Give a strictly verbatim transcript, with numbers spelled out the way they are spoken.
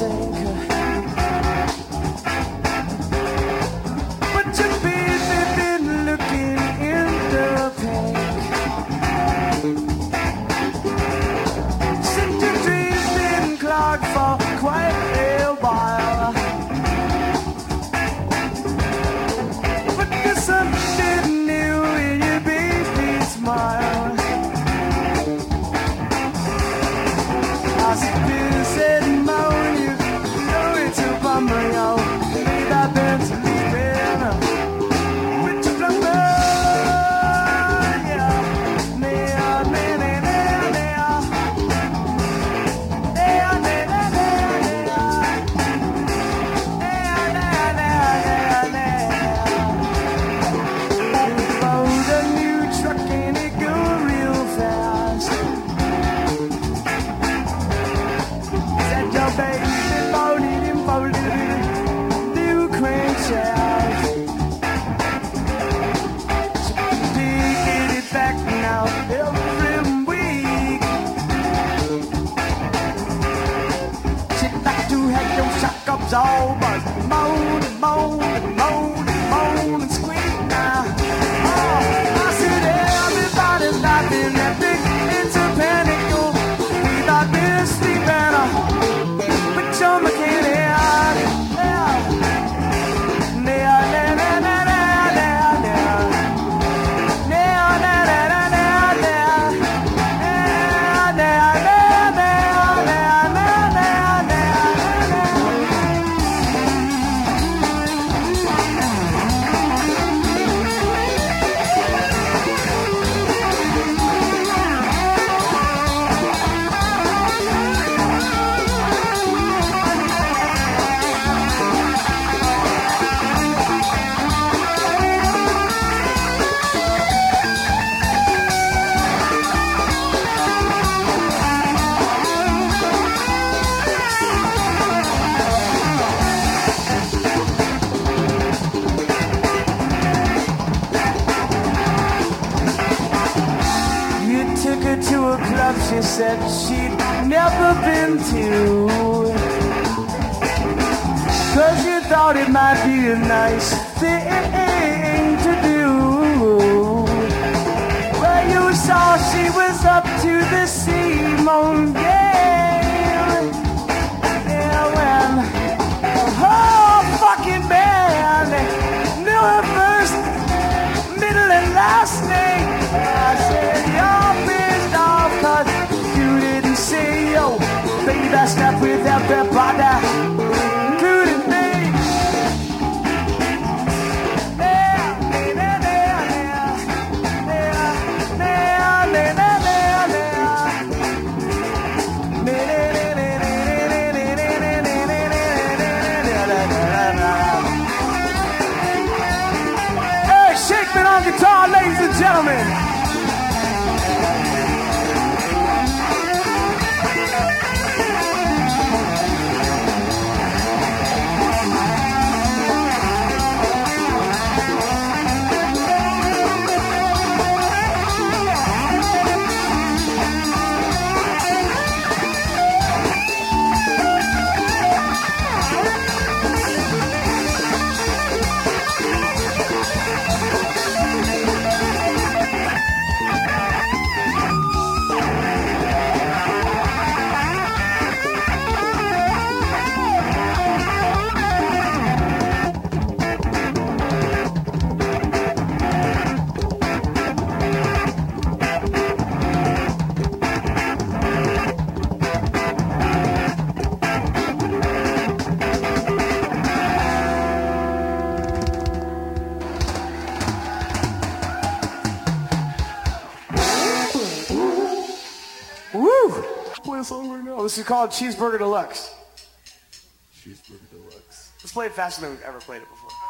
sink. But your baby been looking in the pink. Since your dreams been clogged for quite a while. But there's something new in your baby's smile. I still said moan, you know it's a bummer, yo. Maybe I've been sleeping with your plumber, yeah. Nea, nea, nea, nea, nea, nea, nea, nea, nea, nea, nea. You bought a new truck and it go real fast. Your baby folded and folded new crankshaft. Taking it back now every week. She like to have your shock ups all but moan and moan and moan and moan and squeak now. Oh, I said everybody's laughing at big, it's a panic. We thought we'd sleep better. Your mechanic, yeah. Nea, nea, nea, nea, nea, nea. Nea, nea, nea, nea, nea. Nea, nea, nea, nea, nea, nea, to a club she said she'd never been to, 'cause you thought it might be a nice thing to do. Well, you saw she was up to the Simone game. Yeah, well, the whole fucking band knew her first, middle and last name. I said, you're pissed off 'cause you didn't say, yo, baby, that's not with everybody, including me. Yeah, yeah, yeah, yeah, yeah, yeah, Hey, Shakeman on guitar, ladies and gentlemen. This is called Cheeseburger Deluxe. Cheeseburger Deluxe. Let's play it faster than we've ever played it before.